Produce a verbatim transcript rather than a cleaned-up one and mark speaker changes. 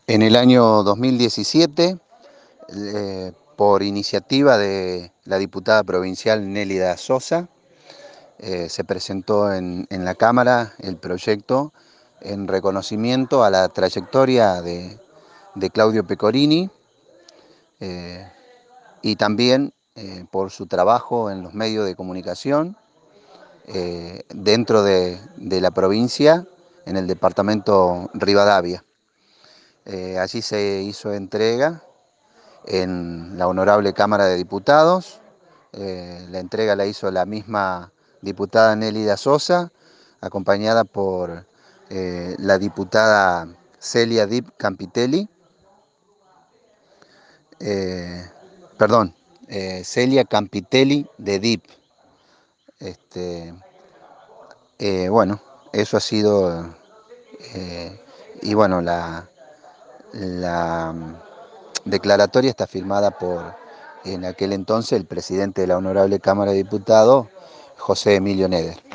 Speaker 1: En el año dos mil diecisiete, eh, por iniciativa de la diputada provincial Nélida Sosa, eh, se presentó en, en la Cámara el proyecto en reconocimiento a la trayectoria de, de Claudio Pecorini eh, y también eh, por su trabajo en los medios de comunicación eh, dentro de, de la provincia, en el departamento Rivadavia. Eh, allí se hizo entrega en la Honorable Cámara de Diputados. Eh, la entrega la hizo la misma diputada Nélida Sosa, acompañada por eh, la diputada Celia Dip Campitelli, eh, perdón, eh, Celia Campitelli de Dip. Este, eh, bueno, eso ha sido, eh, y bueno, la, la declaratoria está firmada por, en aquel entonces, el presidente de la Honorable Cámara de Diputados, José Emilio Neder.